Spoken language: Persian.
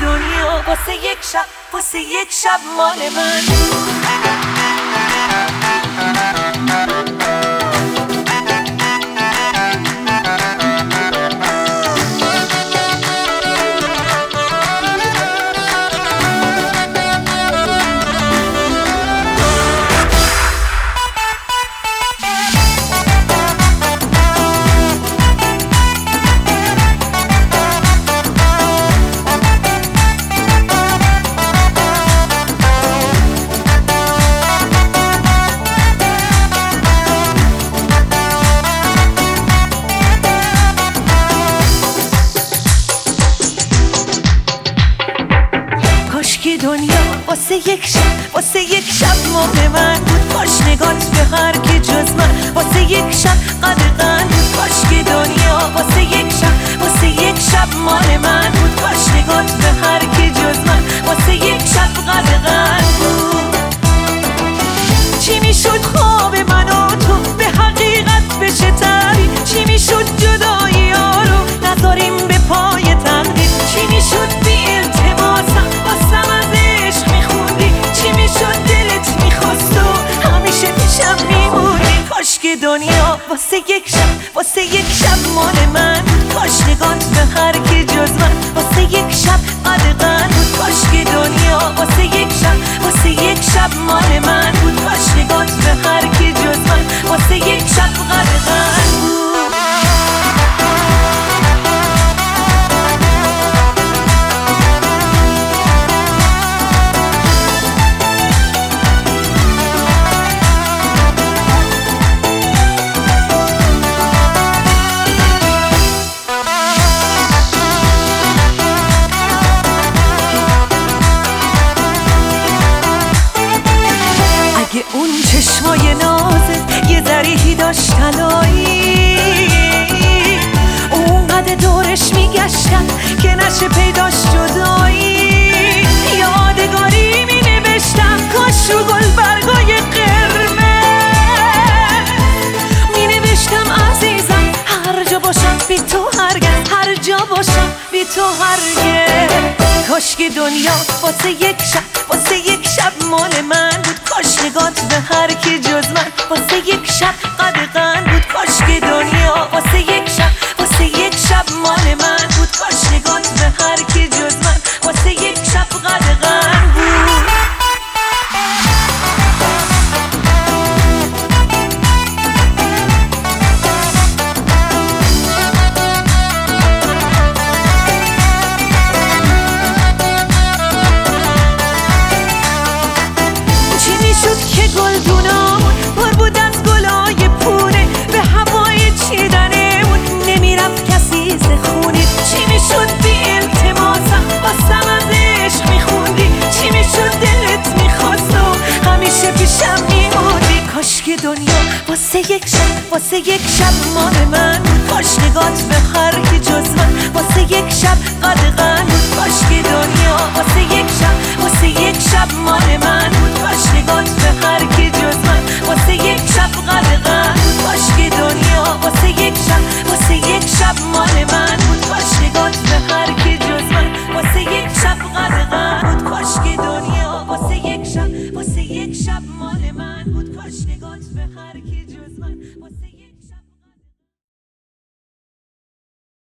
دنیا واسه یک شب، واسه یک شب مال من. کاشکی دنیا واسه یک شب، واسه یک شب مال من بود. کاش نگات به هر کی جز من واسه یک شب قدغن بود. کاشکی دنیا واسه یک شب، واسه یک شب مال من بود. کاش نگات به هر کی جز من واسه یک شب قدغن بود. چی میشد خواب من و تو به حقیقت بشه تعبیر؟ چی میشد جدایی ها رو نذاریم به پای تقدیر؟ چی میشد بی التماسم واسم از عشق میخوندی؟ چی میشد دلت میخواست و همیشه پیشم میموندی؟ کاش که دنیا واسه یک شب، واسه یک شب مال من بود. کاش نگات به هر کی جز من واسه یک شب قدغن بود. کاش که دنیا واسه یک شب، واسه یک شب مال من بود. کاش نگات به هر کی جز من واسه یک شب قدغن بود. اون چشمای نازت یه ذریحی داشت طلایی، اونقدر دورش میگشتم که نشه پیداش جدایی. یادگاری می نوشتم کاش رو گل برگای قرمز، می نوشتم عزیزم هر جا باشم بی تو هرگز، هر جا باشم بی تو هرگز. کاش که دنیا واسه یک شب، واسه یک شب مال من بود. کاش نگات به هر کی جز من واسه یک شب قدغن بود. کاش که دنیا واسه یک شب، واسه یک شب مال من بود. کاش نگات به هر کی جز من واسه یک شب قدغن بود. که گلدونامون پر بود از گلای پونه، به هوای چیدنمون نمیرفت کسی ز خونه. چی میشد بی التماسم واسم از عشق میخوندی؟ چی میشد دلت میخواست و همیشه پیشم میموندی؟ کاش که دنیا واسه یک شب، واسه یک شب مال من بود. کاش نگات به هر کی جز من واسه یک شب قدغن بود. کاش که دنیا واسه یک شب، واسه یک شب مال من بود. کاش نگات به هر کی جز من واسه یک شب قدغن بود. کاش که دنیا واسه یک شب، واسه یک شب مال من بود.